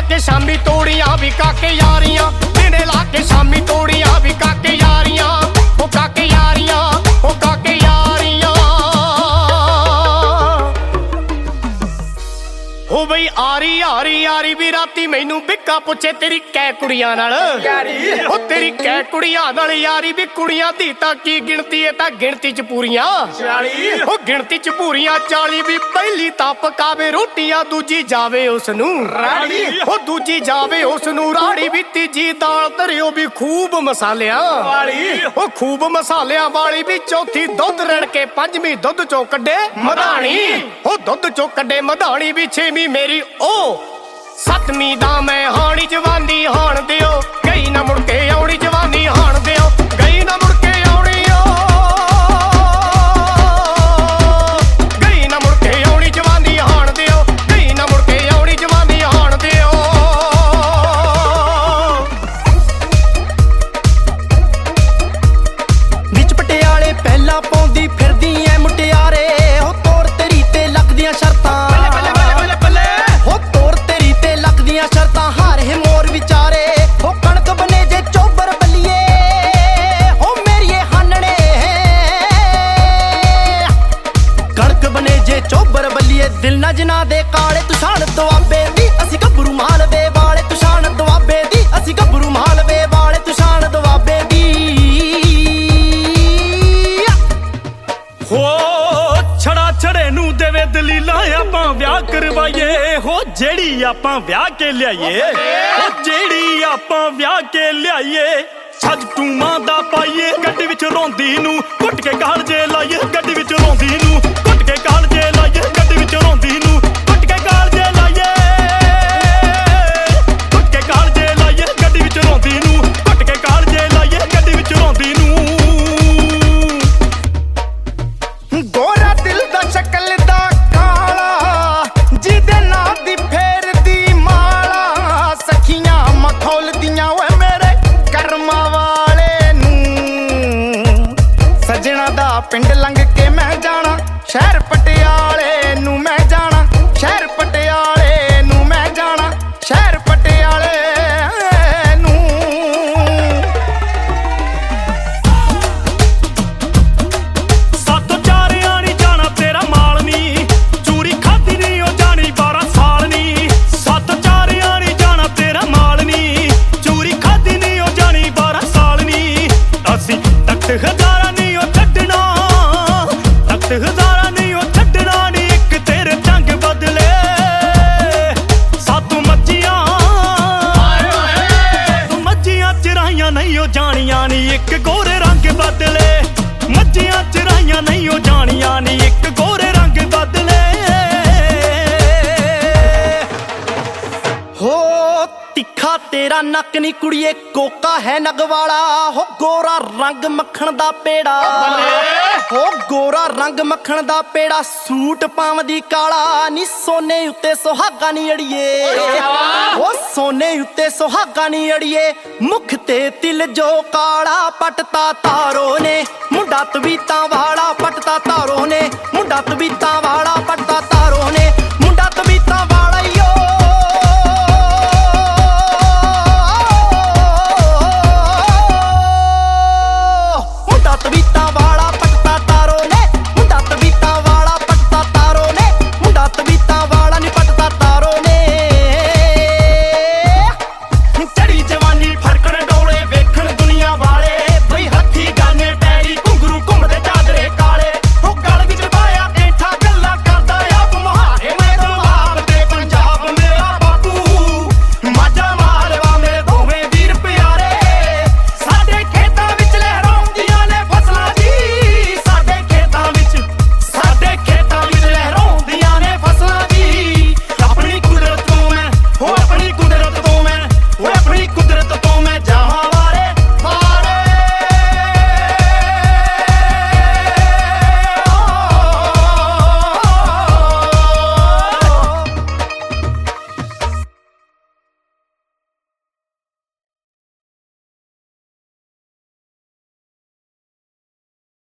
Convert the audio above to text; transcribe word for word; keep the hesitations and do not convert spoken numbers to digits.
के शामी तोड़ियां भी काके यारियां, दिने ला के शामी तोड़ियां भी काके यारियां, ओ काके यारियां, ओ काके यारियां। हो बई आरी आरी आरी भी राती मैनू बिक्का पुछे तेरी कै कुड़ियां नाल यारी, ओ तेरी कै कुड़ियां नाल यारी भी कुड़ियां दी तां की गिणती है तां गिणती च पूरियां चाली, ओ गिणती च पूरियां चाली भी पहली तां पकावे रोटियां दूजी जावे उसनू राड़ी, ओ दूजी जावे उसनू राड़ी भी तीजी दाल धरियो भी खूब मसालियां वाली, ओ खूब मसालियां वाली भी चौथी दुध रड़ के पंजवीं दुध चो कड्डे मधानी, ओ दुध चो कड्डे मधानी भी छेवीं मेरी ओ सतवीं दा मैं हाणी जवानी हाण दियो, गई ना मुड़ के आउणी जवानी हाण दियो, गई ना मुड़ के आउणी ओ गई ना मुड़ के आउणी जवानी हाण दियो, गई ना मुड़ के आउणी जवानी हाण दियो। विच पटियाले पहला पाउंदी फिरदी ऐ मुटियारे, हो तोर तेरी ते लगदियां शर्तां शर्तां हार है मोर विचारे, हो कणक बने जे चोबर बलिए, हो मेरिए हानने कणक बने जे चोबर बलिए, दिल ना जना दे काले तुषान दुआबे दी असी गभरू मालवे वाले, तुषान दुआबे दी असी गभरू मालवे वाले, तुषान दुआबे दी। हो छड़ा छड़े नू देवे दलीलां आपां ब्याह करवाइए, हो जेड़ी आपां ब्याह के लियाइए, हो जेड़ी आपां ब्याह के लियाइए, छज तू मां दा पाइए, गड्डी विच रोंदी नू घुट के कालजे लाइए, गड्डी विच रोंदी नू घुट के कालजे लाइए, गड्डी विच रोंदी नू घुट के कालजे लाइए, घुट के कालजे लाइए, गड्डी विच रोंदी नू घुट के कालजे लाइए, गड्डी विच रोंदी नू। गोरा दिल दा शक्ल दा काला, जिदे नां दी फेर दी माला, सखियां मखौल दियां वे मेरे कर्मा वाले नू, सजना दा पिंड लंघ के मैं जाना शहर पटियाले नू, मैं जाना शहर पटियाले नू, मैं जाना शहर पटियाले नू। सातों चार आनी जाना तेरा माल नी, चूरी खादी नी ओ जानी बारह साल नी, सातों चार आनी जाना तेरा माल नी, चूरी खादी नी ओ जानी बारह साल नी, असी तख्त हजारा नी ओ छड्डना, तख्त हजारा नी ओ छड्डना नी, एक तेरे जंग बदले सातों मज्जियां तू मज्जियां चराइयां नहीं ओ जानियां नी, एक गोरे रंग बदले मज्जियां चराइयां नहीं ओ जानियां नी, एक गोरे रंग बदले। हो तिखा तेरा नक नी कुड़िए कोका है नग वाला, हो गोरा रंग मक्खन दा पेड़ा, हो गोरा रंग मक्खन दा पेड़ा, सूट पावदी काला नी, सोने उत्ते सुहागा नी अड़िए, हो सोने उत्ते सुहागा नी अड़िए, मुख ते तिल जो काला, पटता तारो ने मुंडा तवीतां वाला, पटता तारो ने मुंडा तवीतां वाला, पटता तारो ने